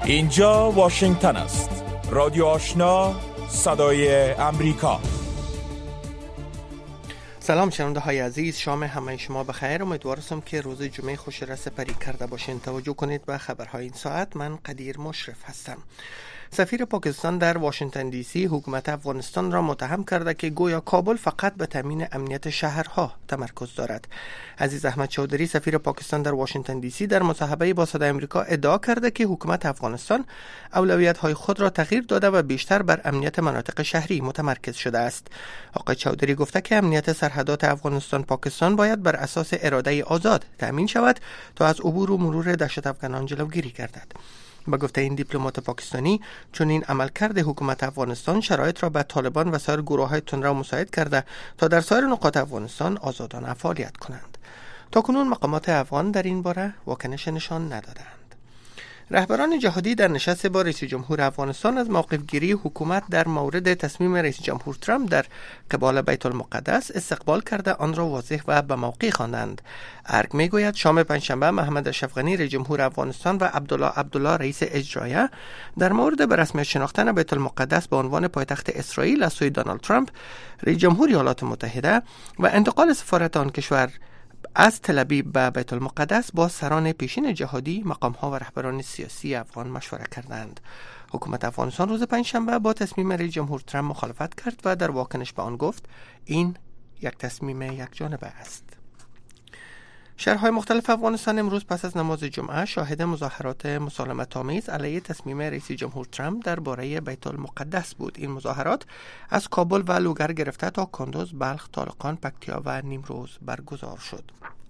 اینجا واشنگتن است. رادیو آشنا، صدای امریکا. سلام شنونده های عزیز، شام همه شما بخیر. امیدوارم که روز جمعه خوش را سپری کرده باشین. توجه کنید به خبرهای این ساعت. من قدیر مشرف هستم. سفیر پاکستان در واشنگتن دی سی حکومت افغانستان را متهم کرده که گویا کابل فقط به تامین امنیت شهرها تمرکز دارد. عزیز احمد چودری سفیر پاکستان در واشنگتن دی سی در مصاحبه با صدای آمریکا ادعا کرده که حکومت افغانستان اولویت‌های خود را تغییر داده و بیشتر بر امنیت مناطق شهری متمرکز شده است. آقای چودری گفته که امنیت سرحدات افغانستان پاکستان باید بر اساس اراده آزاد تامین شود تا از عبور و مرور دهشت افغانان جلوگیری گردد. با گفته این دیپلمات پاکستانی، چون این عملکرد حکومت افغانستان شرایط را به طالبان و سایر گروه‌های تندرو مساعد کرده تا در سایر نقاط افغانستان آزادانه فعالیت کنند. تاکنون مقامات افغان در این باره واکنش نشان ندادند. رهبران جهادی در نشست با رئیس جمهور افغانستان از موقفگیری حکومت در مورد تصمیم رئیس جمهور ترامپ در قبال بیت المقدس استقبال کرده آن را واضح و به موقع خواندند. ارگ میگوید شام پنجشنبه محمد اشرف غنی رئیس جمهور افغانستان و عبدالله رئیس اجرایه در مورد به رسمیت شناختن بیت المقدس به عنوان پایتخت اسرائیل از سوی دونالد ترامپ رئیس جمهور ایالات متحده و انتقال سفارت آن کشور از تل ابیب به بیت المقدس با سران پیشین جهادی، مقام‌ها و رهبران سیاسی افغان مشوره کردند. حکومت افغانستان روز پنجشنبه با تصمیم رئیس جمهور ترامپ مخالفت کرد و در واکنش به آن گفت این یک تصمیم یک جانبه است. شهرهای مختلف افغانستان امروز پس از نماز جمعه شاهد مظاهرات مسالمت‌آمیز علیه تصمیم رئیس جمهور ترامپ درباره بیت المقدس بود. این مظاهرات از کابل و لوگر گرفته تا کندوز، بلخ، طالقان، پکتیا و نیمروز برگزار شد.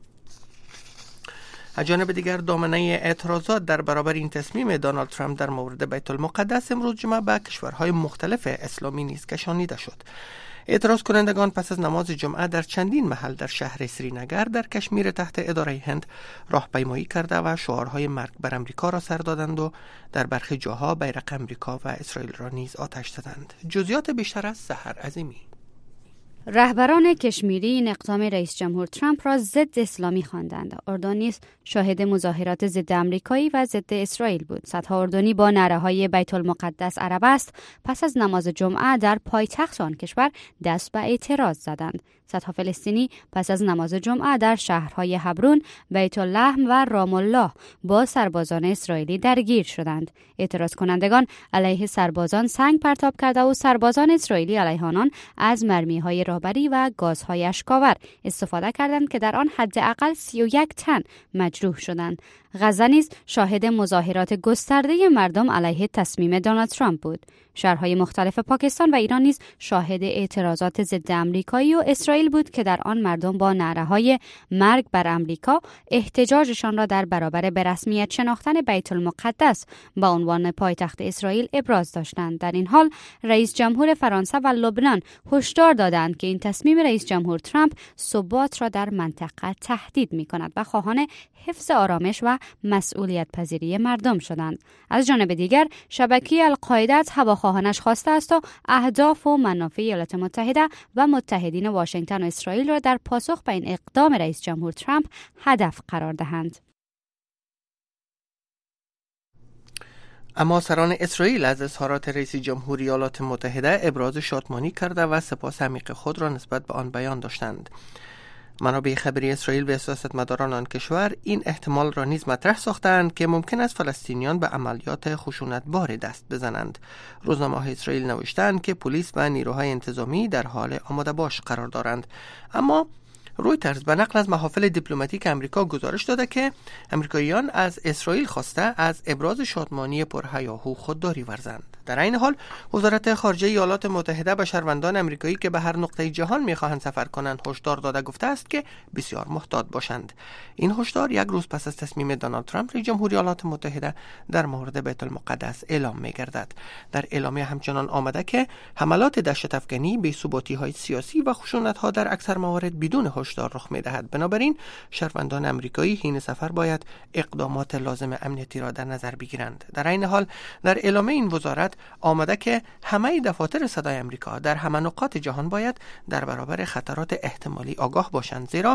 از جانب دیگر دامنه اعتراضات در برابر این تصمیم دونالد ترامپ در مورد بیت المقدس امروز جمعه به کشورهای مختلف اسلامی نیز کشانیده شد. اعتراض کنندگان پس از نماز جمعه در چندین محل در شهر سرینگر در کشمیر تحت اداره هند راهپیمایی کرده و شعارهای مرگ بر امریکا را سر دادند و در برخی جاها بیرق امریکا و اسرائیل را نیز آتش زدند. جزئیات بیشتر از سحر عظیمی. رهبران کشمیری این اقدام رئیس جمهور ترامپ را ضد اسلامی خواندند. اردن نیز شاهد مظاهرات ضد آمریکایی و ضد اسرائیل بود. صدها اردنی با نعره‌های بیت المقدس عرب است پس از نماز جمعه در پایتخت آن کشور دست به اعتراض زدند. صدها فلسطینی پس از نماز جمعه در شهرهای هبرون، بیت لحم و رام الله با سربازان اسرائیلی درگیر شدند. اعتراض کنندگان علیه سربازان سنگ پرتاب کرده و سربازان اسرائیلی علیه آنان از مرمی‌های رهبری و گازهای اشک‌آور استفاده کردند که در آن حداقل 31 تن مجروح شدند. غزه نیز شاهد مظاهرات گسترده مردم علیه تصمیم دونالد ترامپ بود. شهرهای مختلف پاکستان و ایران نیز شاهد اعتراضات ضد آمریکایی و اسرائیل بود که در آن مردم با نعره‌های مرگ بر آمریکا احتجاجشان را در برابر به رسمیت شناختن بیت المقدس به عنوان پایتخت اسرائیل ابراز داشتند. در این حال رئیس جمهور فرانسه و لبنان هشدار دادند که این تصمیم رئیس جمهور ترامپ ثبات را در منطقه تهدید می‌کند و خواهان حفظ آرامش و مسئولیت پذیری مردم شدند. از جانب دیگر شبکه القاعده از هواخواهانش خواسته است تا اهداف و منافع ایالات متحده و متحدین واشنگتن و اسرائیل را در پاسخ به این اقدام رئیس جمهور ترامپ هدف قرار دهند. اما سران اسرائیل از اظهارات رئیس جمهور ایالات متحده ابراز شادمانی کرده و سپاس عمیق خود را نسبت به آن بیان داشتند. منابع خبری اسرائیل و سیاستمداران آن کشور این احتمال را نیز مطرح ساختند که ممکن است فلسطینیان به عملیات خشونتبار دست بزنند. روزنامه‌های اسرائیل نوشتند که پلیس و نیروهای انتظامی در حال آماده باش قرار دارند. اما رویترز به نقل از محافل دیپلماتیک امریکا گزارش داده که امریکاییان از اسرائیل خواسته از ابراز شادمانی پرهیاهو خودداری ورزند. در این حال وزارت خارجه ایالات متحده به شهروندان امریکایی که به هر نقطه جهان می‌خواهند سفر کنند هشدار داده گفته است که بسیار محتاط باشند. این هشدار یک روز پس از تصمیم دونالد ترامپ رئیس جمهور ایالات متحده در مورد بیت المقدس اعلام می‌گردد. در اعلامیه همچنان آمده که حملات دهشت افغانی، بی‌ثباتی‌های سیاسی و خشونت‌ها در اکثر موارد بدون هشدار رخ می‌دهد. بنابراین شهروندان امریکایی حین سفر باید اقدامات لازم امنیتی را در نظر بگیرند. در این حال در اعلامیه این وزارت آمده که همه دفاتر صدای امریکا در همه نقاط جهان باید در برابر خطرات احتمالی آگاه باشند، زیرا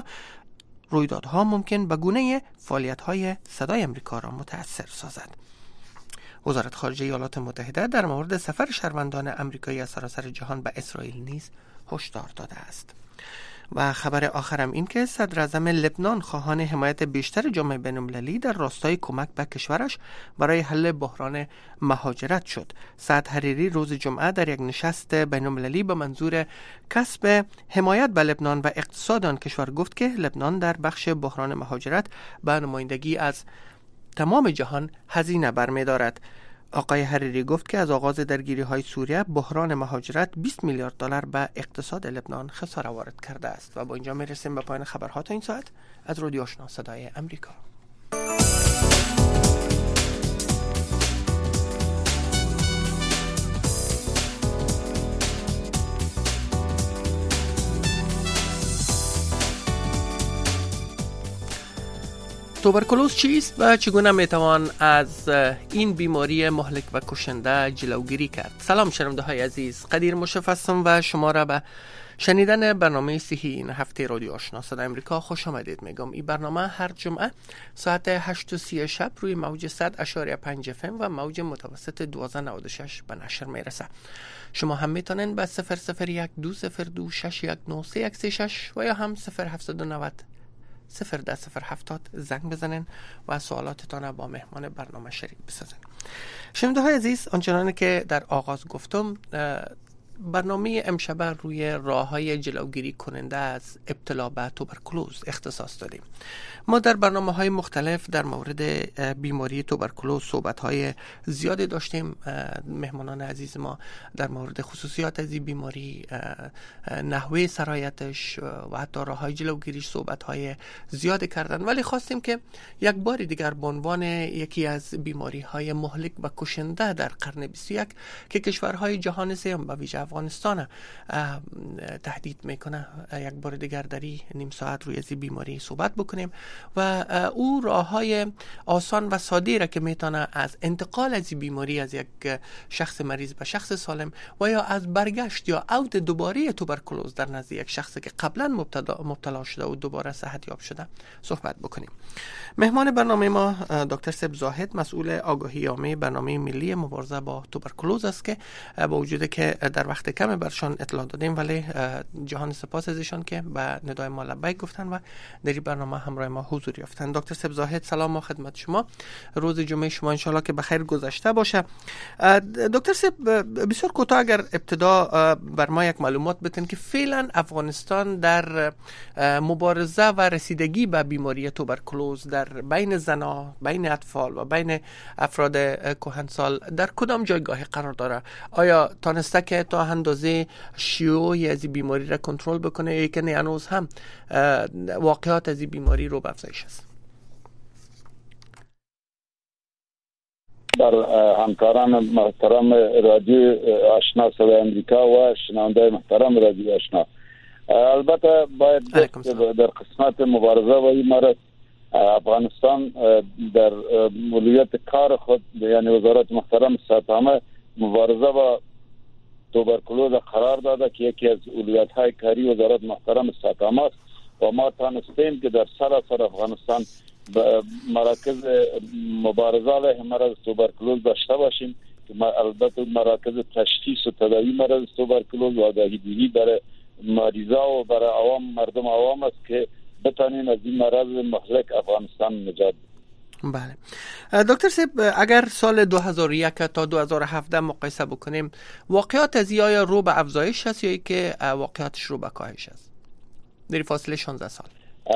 رویدادها ممکن به گونه فعالیت‌های صدای امریکا را متأثر سازد. وزارت خارجه ایالات متحده در مورد سفر شهروندان آمریکایی از سراسر جهان به اسرائیل نیز هشدار داده است. و خبر آخرم این که صدر اعظم لبنان خواهان حمایت بیشتر جامعه بین‌المللی در راستای کمک به کشورش برای حل بحران مهاجرت شد. سعد حریری روز جمعه در یک نشست بین‌المللی به منظور کسب حمایت به لبنان و اقتصاد آن کشور گفت که لبنان در بخش بحران مهاجرت به نمایندگی از تمام جهان هزینه برمی‌دارد. آقای حریری گفت که از آغاز درگیری‌های سوریه بحران مهاجرت 20 میلیارد دلار به اقتصاد لبنان خساره وارد کرده است. و با اینجا میرسیم به پایان خبرها تا این ساعت از رادیو آشنا صدای امریکا. توبرکلوز چیست و چگونه میتوان از این بیماری مهلک و کشنده جلوگیری کرد؟ سلام شنونده های عزیز، قدیر مشرف هستم و شما را به شنیدن برنامه صحی این هفته رادیو آشنا صدای امریکا خوش آمدید میگم. این برنامه هر جمعه ساعت 8:30 شب روی موج 100.5 FM و موج متوسط 1296 به نشر میرسه. شما هم میتونین به 0012026193136 و یا هم 0790 01070 زنگ بزنین و سوالاتتان با مهمان برنامه شریک بسازین. شنونده های عزیز، آنچنان که در آغاز گفتم، برنامه امشب روی راه‌های جلوگیری کننده از ابتلا به توبرکلوز اختصاص دادیم. ما در برنامه‌های مختلف در مورد بیماری توبرکلوز صحبت‌های زیادی داشتیم. مهمانان عزیز ما در مورد خصوصیات از این بیماری، نحوه سرایتش و حتی راه‌های جلوگیریش صحبت‌های زیادی کردن، ولی خواستیم که یک بار دیگر به عنوان یکی از بیماری‌های مهلک و کشنده در قرن 21 که کشورهای جهان سوم به ویژه افغانستان تهدید میکنه، یک بار دیگر در این نیم ساعت روی از بیماری صحبت بکنیم و او راه‌های آسان و ساده را که میتونه از انتقال از بیماری از یک شخص مریض به شخص سالم و یا از برگشت یا عود دوباره توبرکلوز در نزد یک شخصی که قبلا مبتلا شده و دوباره صحت یاب شده صحبت بکنیم. مهمان برنامه ما دکتر سب زاهد، مسئول آگاهی عامه برنامه ملی مبارزه با توبرکلوز است که با وجود که در وقت کم برشان اطلاع دادیم، ولی جهان سپاس از ایشان که به ندای ما لبیک گفتن و در این برنامه همراه ما حضور یافتن. دکتر سب زاهد، سلام و خدمت شما. روز جمعه شما انشالله که بخیر گذشته باشه. دکتر سب، بسیار کوتاه اگر ابتدا بر ما یک معلومات بدین که فعلا افغانستان در مبارزه و رسیدگی به بیماری توبرکلوز در بین زنان، بین اطفال و بین افراد کهنسال در کدام جایگاه قرار داره؟ آیا تانسته که تا اندازه شیوع از این بیماری را کنترل بکنه یا که نه هنوز هم واقعات از این بیماری رو به افزایش است؟ در همکاران محترم رادیو آشنا صدای امریکا و شنونده محترم رادیو آشنا، البته باید در قسمت مبارزه و این مرض افغانستان در مولویت کار خود، یعنی وزارت محترم صحت عامه مبارزه با توبرکلوز قرار داده که یکی از اولویت‌های کاری وزارت محترم صحت عامه است و ما تانستیم که در سراسر افغانستان مراکز مبارزه علیه مرض توبرکلوز داشته باشیم که البته مراکز تشخیص و تداوی مرض توبرکلوز و آگاهی‌دهی برای مریضا و برای مردم عوام است که بتانیم از این مرض مهلک افغانستان نجات بدیم. بله دکتر سیب، اگر سال 2001 تا 2017 مقایسه بکنیم، واقعات از آیا رو به افزایش هست یا که واقعاتش رو به کاهش است در فاصله 16 سال؟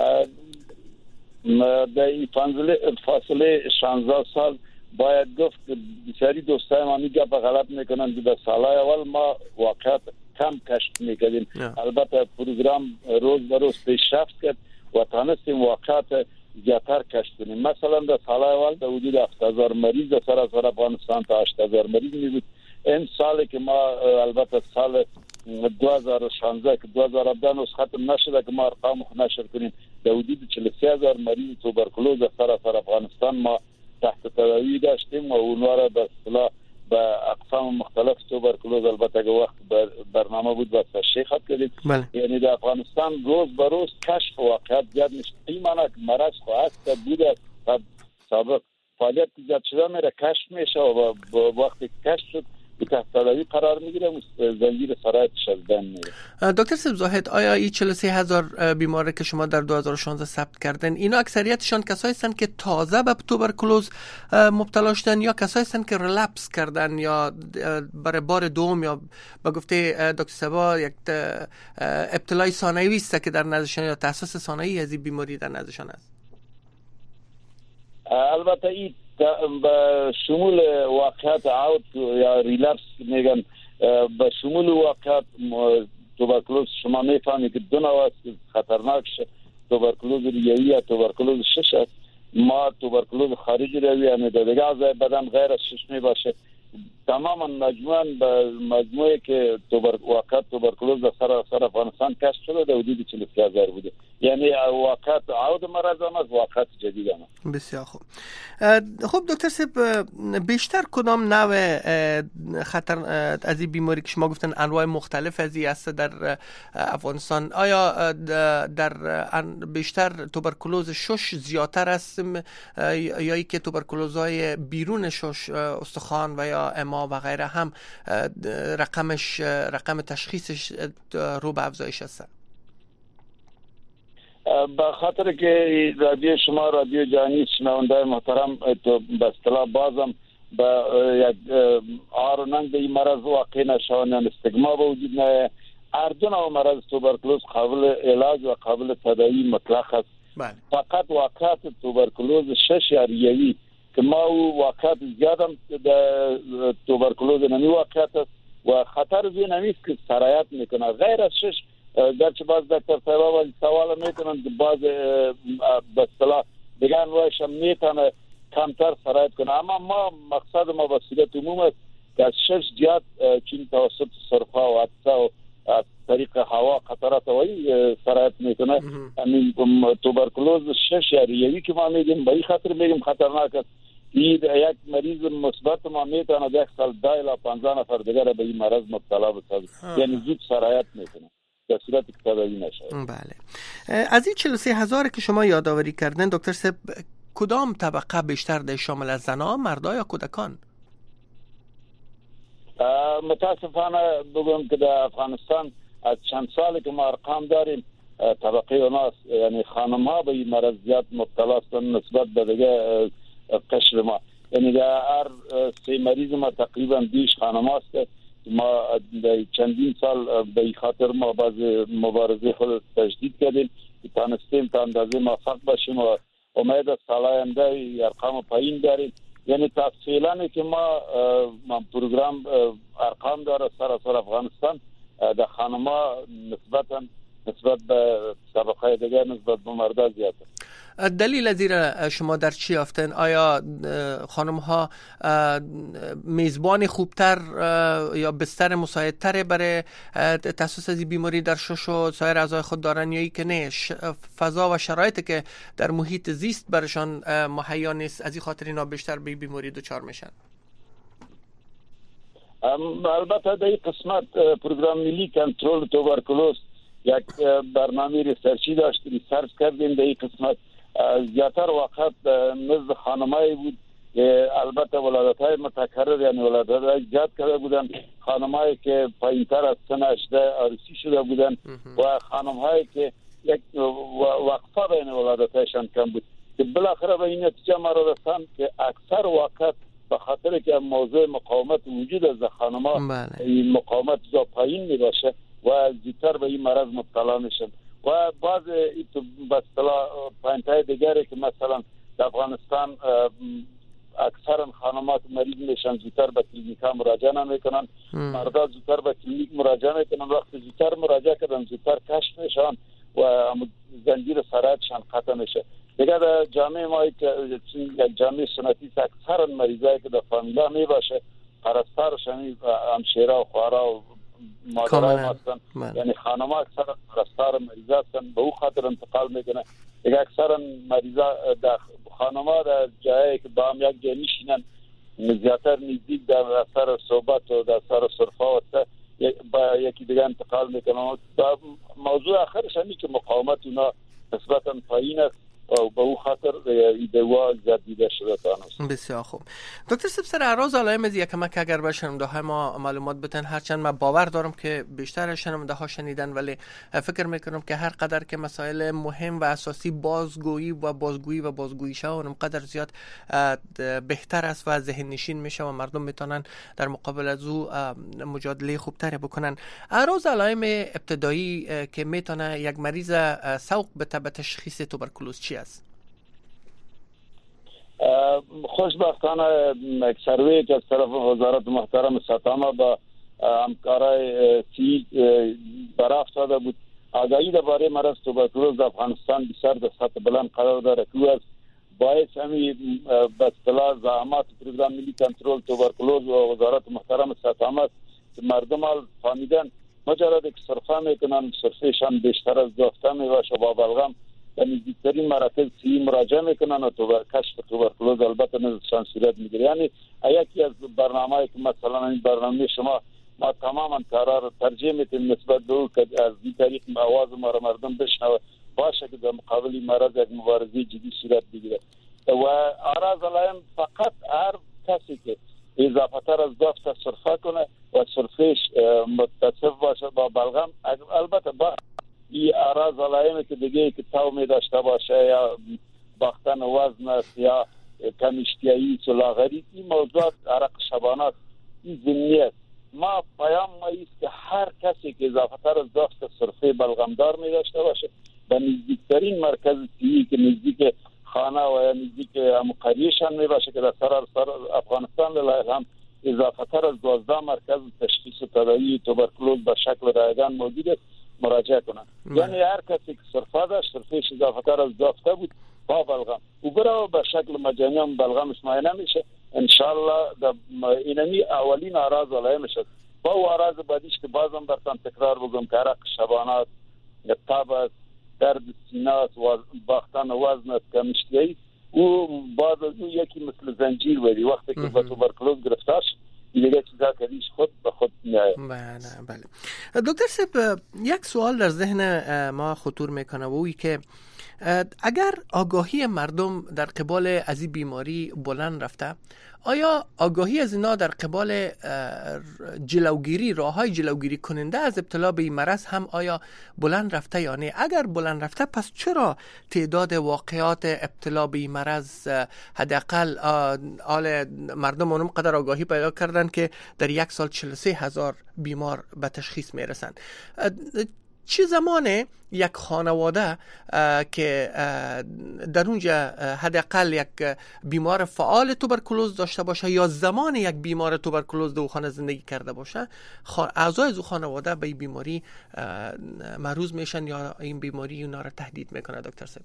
در این فاصله 16 سال باید گفت که بسیاری دوستای ما میگه به غلط میکنن که در سالهای اول ما واقعات کم کشف میکردیم. البته پروگرام روز به روز پیشرفت کرد و تانستیم واقعات زیادتر کشف کنیم. مثلا در سالهای اول در حدود 7000 مریض در سراسر افغانستان تا 8000 مریض میبود. این سالی که ما البته سال 2016 که 2017 نوز ختم نشده که ما ارقام نشر کنیم، در حدود 43000 مریض توبرکلوز در سراسر افغانستان ما تحت تداوی داشتیم و اونها را به اصطلاح به اقسام مختلف توبرکلوز البته که وقت برنامه بود و تشخیص کردیم. یعنی در افغانستان روز به روز کشف واقعات زیاد میشه. این معنی که مرض خواهد بوده سابق فعالیت زیاد شده میره کشف میشه و وقتی کشف شد تحت تداوی قرار میگیره و زنجیر سرایتش از بین میره. دکتر سیب زاهد، آیا این 43,000 بیماری که شما در 2016 ثبت کردن اینا اکثریتشان کسایی هستند که تازه به توبرکلوز مبتلا شدن یا کسایی هستند که ریلپس کردن یا برای بار دوم یا به گفته دکتر سبا یک ابتلای ثانوی است که در نزدشان یا تحسس ثانوی از این بیماری در نزدشان است؟ البته این به شمول واقعات عود یا ریلپس میگن، به شمول واقعات توبرکلوز شما میفهمید که دو نوع است خطرناک توبرکلوز ریوی یا توبرکلوز شش است. ما توبرکلوز خارجی روی یعنی دیگه اعضای بدن غیر از شش می باشه. تماما مجموعه که واقعات توبرکلوز در سر افغانستان کشف شده در حدود 43,000 بوده. یعنی واقعات عود مرض هم از واقعات جدید هم. بسیار خوب. خب دکتر صاحب، بیشتر کدام نوع خطر از این بیماری که شما گفتن انواع مختلف از این است در افغانستان، آیا در بیشتر توبرکلوز شش زیادتر است یا ای که توبرکلوزهای بیرون شش استخوان و یا اما و غیره هم رقم تشخیصش رو به افزایش است؟ به خاطر که رادیو شما رادیو جهانی شنونده محترم به اصطلاح بازم به یک آروننگ به این مرض واقع نشوند، استگما به وجود نه. هر دو نوع مرض توبرکلوز قابل علاج و قابل تداوی مطلق است. فقط واقعات توبرکلوز شش یا ریوی که ما واقعات زیادم توبرکلوز نمی واقعات است و خطر زی نمیست که سرایت میکنه. غیر از شش گرچه باز دکتر صاحب سوال میکنن که باز به اصطلاح دیگه انواعش هم میتونه کمتر سرایت کنه، اما ما مقصد ما به صورت عموم است که از شش جهت چون توسط سرفا و عطسه و از طریق هوا قطرات هوایی سرایت میکنه. همین توبرکلوز شش یا ریوی که ما میگیم به این خاطر میگیم خطرناک است. یک مریض مثبت ما میتونه در یک سال 10 الی 15 نفر دیگر به این مرض مبتلا بسازه، یعنی زود سرایت میکنه در صورت که تداوی نشه. بله. از این 43,000 که شما یادآوری کردن دکتر صاحب، کدام طبقه بیشتر در شامل از زنها، مردا یا کودکان؟ متاسفانه بگم که در افغانستان از چند سالی که ما ارقام داریم طبقه اوناست، یعنی خانم ها به این مرض زیاد مبتلا هستند نسبت به دیگه قشر ما. یعنی در هر 3 مریض ما تقریبا 20 خانم هست. ما چندین سال به این خاطر ما باز مبارزه خود تجدید کردیم که تانستیم تا اندازه موفق باشیم و امید از سال آینده ارقام پایین داریم. یعنی تفصیلاً که ما پروگرام ارقام داره سراسر افغانستان در خانم‌ها نسبت به طبقه دیگر نسبت به مردا زیاده. دلیل زیر شما در چی یافتن؟ آیا خانم ها میزبان خوبتر یا بستر مساعدتر برای تحسس از بیماری در شش و سایر اعضای خود دارن یا ای که نه فضا و شرایطی که در محیط زیست برشان مهیا نیست از این خاطر اینا بیشتر به بیماری دچار میشن؟ البته در این قسمت پروگرام ملی کنترل توبرکلوز یک برنامه ریسرچی داشت، ریسرچ کردیم در این قسمت. زیادتر وقت نزد خانمایی بود که البته ولادت‌های متکرر یعنی ولادت‌های زیاد کرده بودن، خانمایی که پایین‌تر از سن 18 عروسی شده بودن و خانم‌هایی که یک وقفه بین ولادت‌هایشان کم بود که بالاخره به این نتیجه ما رسیدن که اکثر وقت به خاطر که موضوع مقاومت وجود از خانم‌ها این مقاومت زیاد پایین میباشه و زودتر به این مرض مبتلا میشن و بعض به اصطلاح پایین‌تای دیگری که مثلا در افغانستان اکثرا خانمات مریض میشن زودتر به کلینیکا مراجعه نمیکنن، مردا زودتر به کلینیک مراجعه میکنن، وقتی زودتر مراجعه کردن زودتر کشف میشن و زنجیر سرایتشان قطع میشه. دیگه در جامعه ما یک جامعه سنتی اکثرا مریضایی که در فامیلا میباشه پرستارش همشیره و خوارا و مادرای هستن، یعنی خانم ها اکثر پرستار مریض هستن به او خاطر انتقال میکنه. دیگه اکثر مریضا در خانم ها در جایی که با هم یک جای میشینن زیادتر نزدیک در اثر صحبت و در اثر صرفا و با یکی دیگه انتقال میکنه. موضوع آخرش همی که مقاومت اونا نسبتا پایین است و به او خاطر دوا جدیده شده تانست. بسیار خوب. دکتر صاحب سر اعراض علائم از یک کمک اگر به شنونده های ما معلومات بتن، هرچند من باور دارم که بیشتر شنونده ها شنیدن، ولی فکر میکنم که هر قدر که مسائل مهم و اساسی بازگویی شه اونم قدر زیاد بهتر است و ذهن نشین میشه و مردم میتونن در مقابل از او مجادله خوبتری بکنن. اعراض علائم ابتدایی که میتونه یک مریض سوق بده به تشخیص توبرکولوز چی است؟ خوشبختانه یک سروی که از طرف وزارت محترم ساتاما با همکارای سی برافتاده بود، آگاهی درباره مرض توبرکولوز در افغانستان بسیار در سطح بلند قرار داره که از باعث همی به اصطلاح زعامات پروگرام ملی کنترل توبرکولوز و وزارت محترم ساتاما که مردم فهمیدن مجرد که صرفه میکنن صرفهشان بیشتر از دافته میباشه با بلغم و نزدیکترین مراکز سی مراجعه میکنن و کشف توبرکولوز البته نزدشان صورت میگیره. یعنی یکی از برنامه‌ای که مثلا این برنامه شما ما تماما قرار ترجیح میتیم نسبت به او که از این طریق آواز ما را مردم بشنوه باشه که در مقابل مرض یک مبارزه جدی صورت بگیره. و اعراض علائم فقط هر کسی که اضافه تر از دافت صرفه کنه و صرفش متصف باشه با بلغم، البته با این اعراض علائمی که دیگه که تو می داشته باشه یا باختن وزن است یا کم اشتیایی سلاغری، این موضوعات عرق شبانات این ضمنی است. ما پیام ما است که هر کسی که اضافه تر از دافت صرفه بلغمدار می داشته باشه به نزدیکترین مرکز طبی که نزدیک خانه و یا نزدیک قریه‌شان می باشه که در سراسر افغانستان لله هم اضافه تر از 12 مرکز تشخیص و تداوی توبرکولوز به شکل رایگان موجود است مراجعه کنند. یعنی هر کسی که صرفه داشت صرفش اضافه تر از دافته بود با بلغم او برای به شکل مجانی هم بلغمش معاینه میشه انشالله اینمی اولین اعراض علائمش است. با او اعراض بعدیش که بازم برتان تکرار بگم که عرق شبانات، تب است، درد سینه است، باختن وزن است، کم اشتیایی، او بعد از او یکی مثل زنجیر بدی وقتی که با توبرکولوز گرفتار شد دیگه چیزا کدیش خود به خود میاد. بله. دکتر صاحب یک سوال در ذهن ما خطور میکنه و اویی که اگر آگاهی مردم در قبال از این بیماری بلند رفته، آیا آگاهی از اینا در قبال جلوگیری، راههای جلوگیری کننده از ابتلا به این مرض هم آیا بلند رفته یا نه؟ اگر بلند رفته پس چرا تعداد واقعات ابتلا به این مرض حداقل مردم اونم قدر آگاهی پیدا کردن که در یک سال 43,000 بیمار به تشخیص میرسند؟ چه زمانه یک خانواده که در اونجا حداقل یک بیمار فعال توبرکولوز داشته باشه یا زمان یک بیمار توبرکولوز در خانه زندگی کرده باشه، اعضای از خانواده به این بیماری معرض میشن یا این بیماری اونا را تهدید میکنه؟ دکتر صاحب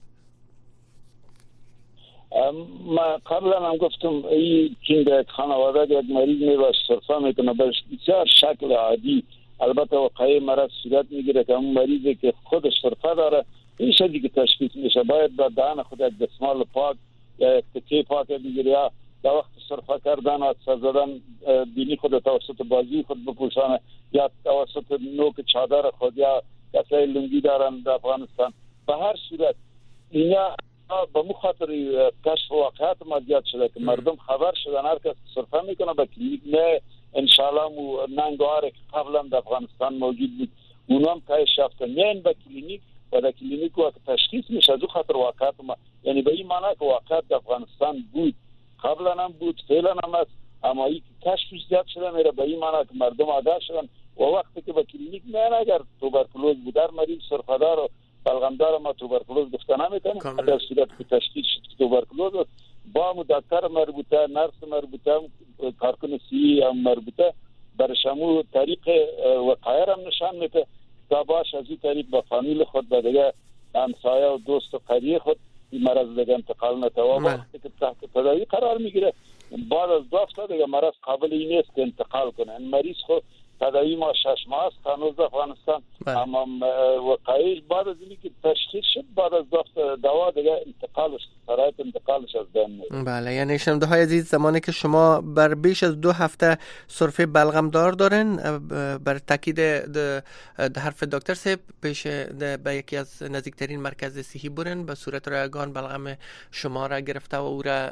ما قبلا هم گفتم این که خانواده یک مریض میباشه صرفه میکنه بسیار شکل عادی، البته وقایع مرض صورت میگیره که اون مریضی که خودش صرفه داره این شدی که تشخیص میشه باید با دهن خود یک دستمال پاک یا یک تکه پاک بگیره یا در وقت صرفه کردن و زدن بینی خود توسط بازی خود بپوشانه یا توسط نوک چادر خود یا کسای لنگی دارن در افغانستان. به هر صورت اینا به مخاطر کشف واقعات ما زیاد شده که مردم خبر شدن هر کس صرفه میکنه به کلینیک نه انشالله ننگواره که قبلا در افغانستان موجود بود اونم کاهش یافته نه به کلینیک و در کلینیک وقت تشخیص میشه دو خاطر واقعات ما، یعنی به این معنی که واقعات در افغانستان بود قبلا هم بود فعلا هم است، اما این کشفش زیاد شده میره به این معنی که مردم آگاه شدن و وقتی که به کلینیک نه اگر توبرکولوز بود در مریض صرفه‌دار و بلغمدار ما توبرکولوز گفته نمیتونه در صورت که تشخیص توبرکولوز با دکتر مربوطه، نرس مربوطه، کارکن سی مربوطه برشمو طریق وقایع هم نشان میده تا باش از این طریق با فامیل خود به دیگه همسایه و دوست و قریه خود این مرض دیگه انتقال نتوه. وقتی که تحت تداوی قرار میگیره بعد از 2 هفته دیگه مرض قابل این نیست که انتقال کنه. این مریض خود تداوی ما 6 ماه است هنوز در افغانستان. اما وقایع بعد از اینکه تشخیص شد بعد از دوا دیگه شرایط انتقالش از بین میره. بله، یعنی شنونده های عزیز زمانی که شما بر بیش از 2 هفته سرفه بلغم دار دارن، بر تاکید حرف دکتر صاحب پیش به یکی از نزدیکترین مرکز صحی برن، به صورت رایگان بلغم شما را گرفته و او را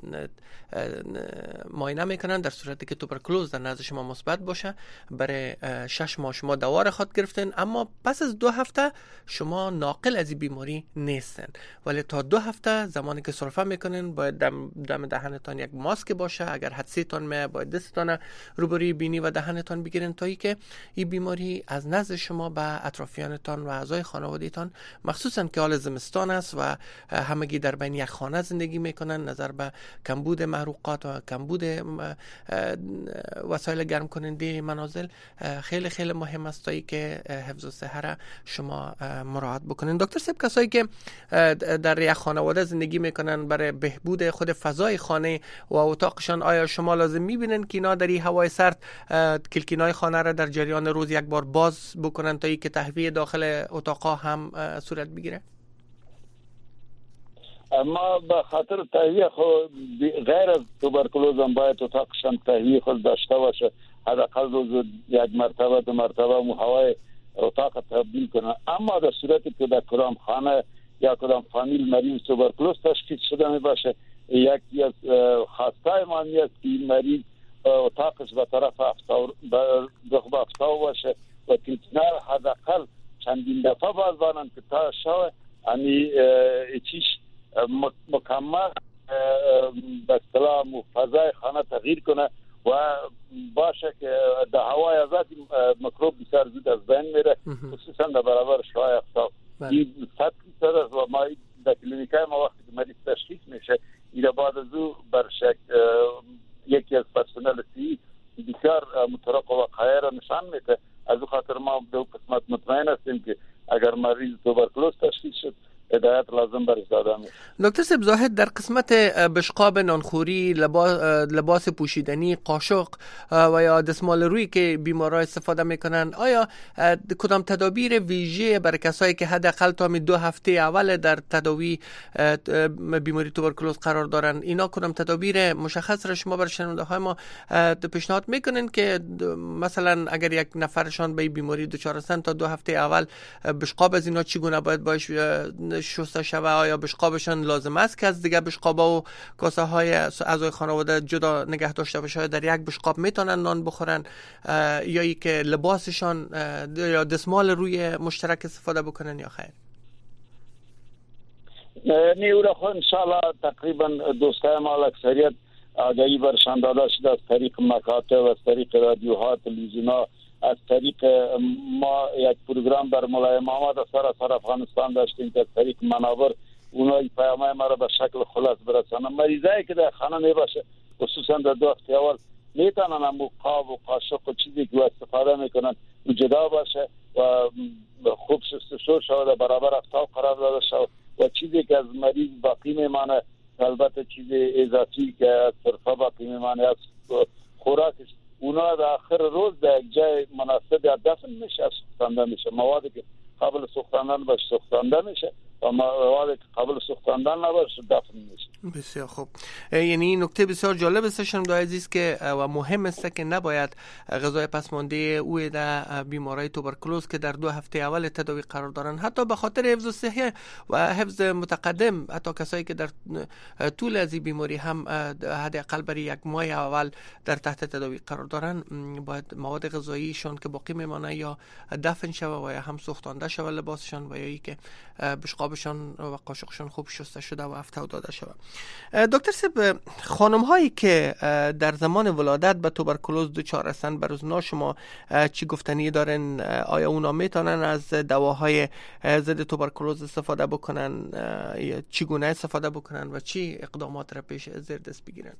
معاینه میکنن. در صورتی که توبرکلوز در نزد شما مثبت باشه برای 6 ماه شما دوا را خود گرفتن، اما پس از 2 هفته شما ناقل از این بیماری نیستن، ولی تا 2 هفته زمانی که سرفه میکنن باید دم دهنتان یک ماسک باشه. اگر حدسیتان می باید دستتان روبروی بینی و دهنتان بگیرن تا ای که این بیماری از نزد شما به اطرافیانتان و اعضای خانوادهتان، مخصوصا که حال زمستان است و همگی در بین یک خانه زندگی میکنن، نظر به کمبود محروقات و کمبود وسایل گرم کننده منازل خیلی خیلی مهم است تا ای که حفظ صحه را شما مراعات بکنین. دکتر صاحب، کسایی که در یک خانواده زندگی میکنن برای بهبود خود فضای خانه و اتاقشان، آیا شما لازم میبینن که اینا در این هوای سرد کلکینای خانه را در جریان روز یک بار باز بکنن تا ای که تهویه داخل اتاقا هم صورت بگیره؟ اما به خاطر تهویه خود غیر از توبرکلوز هم باید اتاقشان تهویه خود داشته باشه. حداقل روز یک مرتبه 2 مرتبه هوای اتاق تبدیل کنن. اما در صورتی که در کدام خانه یا کدام فامیل مریض توبرکلوز تشخیص شده می باشه، یکی از خاصای ما است که این مریض اتاقش به طرف رخبه افتاو باشه و کلکینار حداقل چندین دفعه باز بانند که تا شوه یعنی چیش مکمل به اصطلاح فضای خانه تغییر کنه و باشه که در هوای آزاد میکروب بسیار زود از بین میره، خصوصا در برابر شوهای افتاب. این 100% است و ما در کلینیکای ما وقتی که مریض تشخیص میشه این بعد از او بر شک یکی از پرسنل صحی بسیار مترقب و وقایع را نشان میده. از او خاطر ما به اون قسمت مطمئن هستیم که اگر مریض توبرکلوز تشخیص شد هدایت لازم برش داده میشه. دکتر صاحب، زاهد در قسمت بشقاب، نانخوری، لباس پوشیدنی، قاشق و یا دستمال روی که بیمارا استفاده میکنن، آیا کدام تدابیر ویژه برای کسایی که حداقل تا 2 هفته اول در تداوی بیماری توبرکلوز قرار دارن، اینا کدام تدابیر مشخص را شما برای شنونده های ما پیشنهاد میکنین که مثلا اگر یک نفرشان به بیماری دچار هستن تا 2 هفته اول بشقاب از اینا چگونه باید باش شسته شوه؟ آیا بشقابشان لازم است که از دیگه بشقابا و کاسه های اعضای خانواده جدا نگه داشته بشه؟ در یک بشقاب میتونن نان بخورن یا ای که لباسشان یا دستمال روی مشترک استفاده بکنن یا خیر؟ نیورا خو انشاءالله تقریبا دوستای ما اکثریت آگاهی برشان داده شده از طریق مکاتب، از طریق رادیوها، تلویزیونها، از طریق ما یک پروگرام بر مولای محمد از سراسر افغانستان داشتیم که از طریق منابر اونایی پیامای ما را به شکل خلاص برسانه. مریضایی که در خانه میباشه خصوصا در 2 هفته اول میتونن هم قاب و قاشق و چیزی که استفاده میکنن جدا باشه و خوب شستشو شود، برابر افتاب قرار داده شود و چیزی که از مریض باقی میمانه، البته چیز اضافی که از صرفه باقی میمانه از خوراکش، اونا در آخر روز در یک جای مناسب دفن میشه، سوختانده میشه. موادی که قابل سوختاندن باشه سوختانده میشه و موادی که قابل سوختاندن نباشه دفن میشه. بسیار خوب. یعنی این نکته بسیار جالب است شنونده عزیز که و مهم است که نباید غذای پسمانده او در بیماری توبرکلوز که در 2 هفته اول تداوی قرار دارن، حتی به خاطر حفظ صحه و حفظ متقدم، حتی کسایی که در طول از این بیماری هم حداقل برای 1 ماه اول در تحت تداوی قرار دارن، باید مواد غذاییشون که باقی میمانه یا دفن شوه و یا هم سوختانده شوه لباسشان و یا ای که بشقابشان و قاشقشان خوب شسته شده و افتاو داده شوه. دکتر صاحب، خانم هایی که در زمان ولادت به توبرکلوز دچار هستند برای شما چی گفتنی دارن؟ آیا اونا میتونن از دواهای ضد توبرکلوز استفاده بکنن یا چگونه استفاده بکنن و چی اقدامات را پیش زیر دست بگیرن؟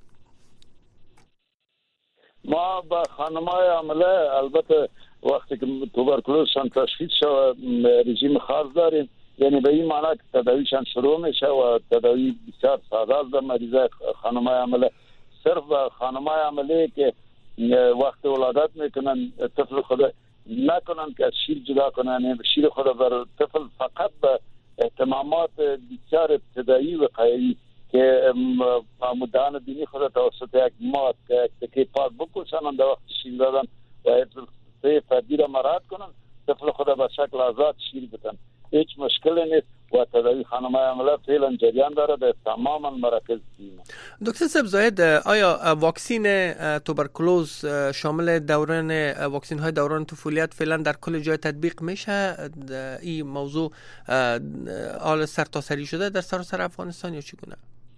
ما با خانمای عامله البته وقتی که توبرکلوزشان تشخیص شد رژیم خاص داریم، یعنی به این معنی که تداویشان شروع میشه و تداوی بسیار ساده است. در مریضای خانمای عامله صرف خانمای عامله که وقت ولادت میکنن طفل خود نکنن که از شیر جدا کنن، شیر خود بر طفل فقط به اهتمامات بسیار ابتدایی و قیایی که مدان بینی خود توسط یک مات که پاک بکشن در وقت شیر دادن و حفظ فردی را مراعات کنن، طفل خود به شکل آزاد شیر بدن، هیچ مشکلی نیست و تداوی خانم‌های عملیات فعلا جریان داره در تماما مراکز بیمه. دکتر سبزاید، آیا واکسین توبرکلوز شامل واکسین های دوران طفولیت فعلا در کل جای تطبیق میشه؟ این موضوع آل سرتاسری شده در سراسر افغانستان یا چگونه؟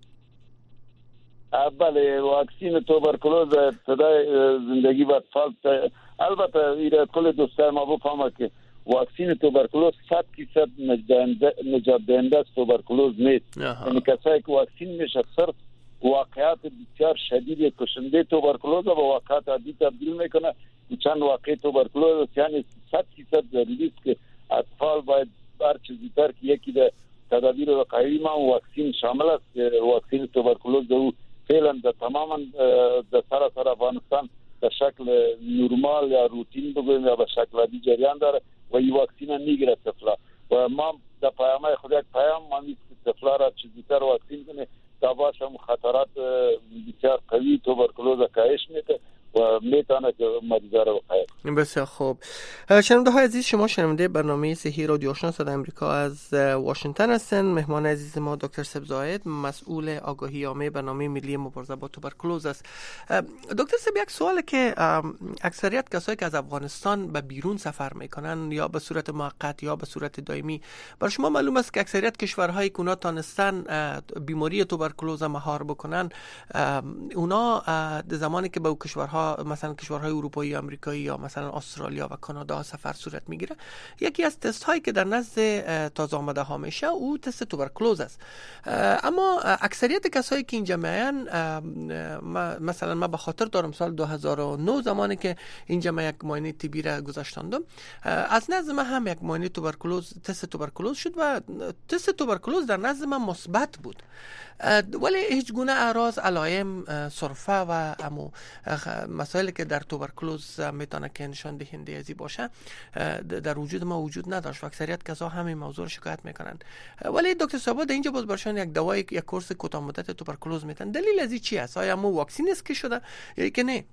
بله، واکسین توبرکلوز ابتدای زندگی و اطفال، البته این کل دوستای ما بفهمه که واکسین توبرکلوز 100% نجات دهنده از توبرکلوز نیست. یعنی کسایی که واکسین میشه صرف واقعات بسیار شدید کشنده توبرکلوز و واقعات عادی تبدیل میکنه. چند واقع توبرکلوز یعنی 100% ضروری است که اطفال باید هر چیزی تر که یکی در تدابیر وقایعی ما واکسین شامل است. واکسین توبرکلوز او فعلا در تماما در سراسر افغانستان به شکل نرمال یا روتین بگویم یا به شکل عادی جریان داره و این واکسین میگیره طفلا و ما در پیامای خود یک پیام ما نیست که طفلا را چیزی تر واکسین کنه تا باشه خطرات بسیار قوی توبرکلوز کاهش میده و میتونه که مریضا را بخیر. بسیار خوب. شنونده های عزیز، شما شنونده برنامه صحی رادیو آشنا صدای آمریکا از واشنگتن هستند. مهمان عزیز ما دکتر سبزاید، مسئول آگاهی عامه برنامه ملی مبارزه با توبرکلوز است. دکتر سب، یک سواله که اکثریت کسایی که از افغانستان به بیرون سفر میکنن یا به صورت موقت یا به صورت دائمی، بر شما معلوم است که اکثریت کشورهای که اونا تانستن بیماری توبرکلوز مهار بکنن، اونا زمانی که به کشورها مثلا کشورهای اروپایی، آمریکایی یا مثلا استرالیا و کانادا سفر صورت میگیره، یکی از تست هایی که در نزد تازه آمده ها میشه او تست توبرکلوز است. اما اکثریت کسایی که اینجا میان، مثلا من به خاطر دارم سال 2009 زمانی که اینجا من یک معاینه طبی را گذاشتم، از نزد من هم یک معاینه تست توبرکلوز شد و تست توبرکلوز در نزد من مثبت بود، ولی هیچ گونه اعراض، علائم، سرفه و مسائلی که در توبرکلوز میتونه که نشان دهنده ازی باشه در وجود ما وجود نداشت و اکثریت کسا همین موضوع رو شکایت میکنن. ولی دکتر صاحب در اینجا باز برشان یک دوای یک کورس کوتاه مدت توبرکلوز میتن. دلیل ازی چی است؟ آیا مو واکسین است که شده یا که نه؟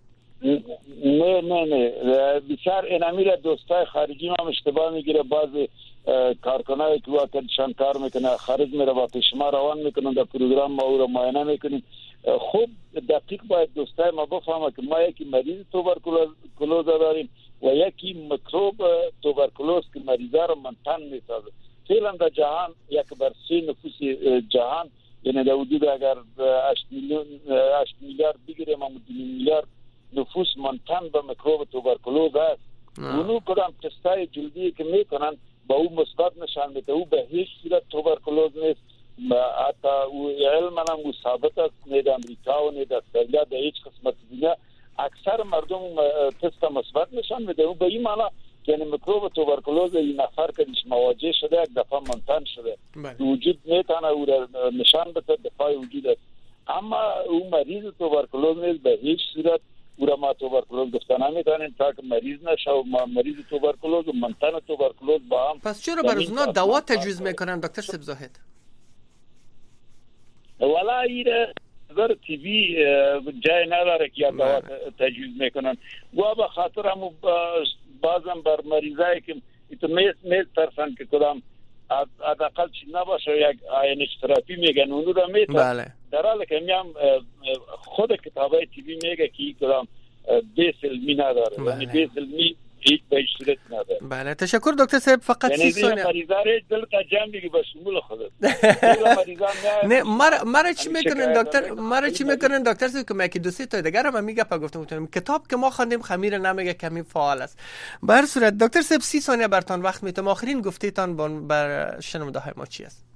نه بسیار اینامیره دوستای خارجی ما اشتباه میگیره. بعضی کارکنایی که وقتشان کار میکنه خارج میره با پیش ما روان میکنن در پروگرام ما او رو معاینه میکنیم. خوب دقیق باید دوستای ما بفهمه که ما یکی مریض توبرکلوز داریم و یکی میکروب توبرکلوز که مریضا رو منتن میسازه. فعلا در جهان یک بر 3 نفوس جهان، یعنی در حدود اگر 8 میلیارد بگیریم، 2 میلیارد نفوس منتن به میکروب توبرکلوز است. اونو کدام تستای جلدی که میکنن با او مثبت نشان میده او به هیچ صورت توبرکلوز نیست. حتی او علم هم ثابت است، نه در امریکا و نه در استرالیا در هیچ قسمت دنیا اکثر مردم تست مثبت نشان میده. او به این معنی یعنی میکروب توبرکلوز این نفر که مواجه شده یک دفعه منتن شده وجود میتونه او را نشان بده دفاع وجود است. اما او مریض توبرکلوز نیست، به هیچ صورت او را ما توبرکلوز گفتن نمیتونیم تا که مریض نشه و ما مریض توبرکلوز و منتن توبرکلوز با هم. پس چرا برای اونا دوا تجویز میکنن دکتر سبزاهد؟ والا این نظر تیوی جای نداره که دوا تجویز میکنن و به خاطر هم بازم بر مریضایی که میز ترسن که کدام حداقل چی نباشه یک آینش تراپی میگن اونو را میتن در حالی که میم خود کتابای تیوی میگه که کدام بیس علمی نداره، یعنی بیس علمی هیچ به صورت نداره. بله تشکر دکتر صاحب. فقط 30 ثانیه. یعنی مریضا رو دلت جمع میگی به شمول خودت. نه مرا چی میکنن دکتر صاحب که من 2-3 تا دیگه هم میگه گفتم کتاب که ما خواندیم خمیر نمیگه کمی فعال است. به هر صورت دکتر صاحب 30 ثانیه برتون وقت میتم. آخرین گفتهتان بر شنونده های ما چی است؟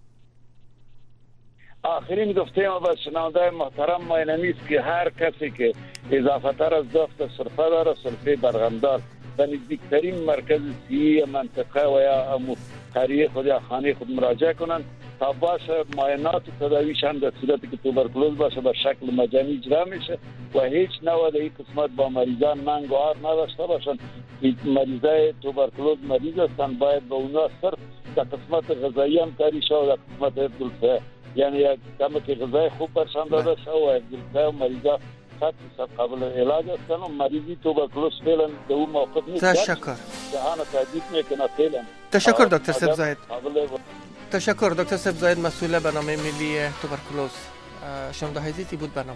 آخرین گفته ما به شنونده محترم ما اینمیست که هر کسی که اضافه تر از دفت سرفه داره، سرفه برغمدار، به نزدیکترین مرکز صحی منطقه و یا قریه خود یا خانه خود مراجعه کنند تا باشه معاینات تداویشان در صورتی که توبرکلوز باشه به شکل مجانی اجرا میشه و هیچ نوع در این قسمت با مریضان ننگ و عار نداشته باشن. مریضای توبرکلوز مریض هستند، باید به اونا صرف در قسمت غذایی هم کاری شد و در قسمت دلفه، یعنی یک کمی که غذای خوب برشان داده شد و دلفه و مریضا 100% قابل علاج هستن و مریضی توبرکلوز فعلا در اون موقف نیست. تشکر. جهان تهدید میکنه فعلا. تشکر دکتر سبزاید. تشکر دکتر سبزاید، مسئول برنامه ملی توبرکلوز. شنونده عزیزی بود برنامه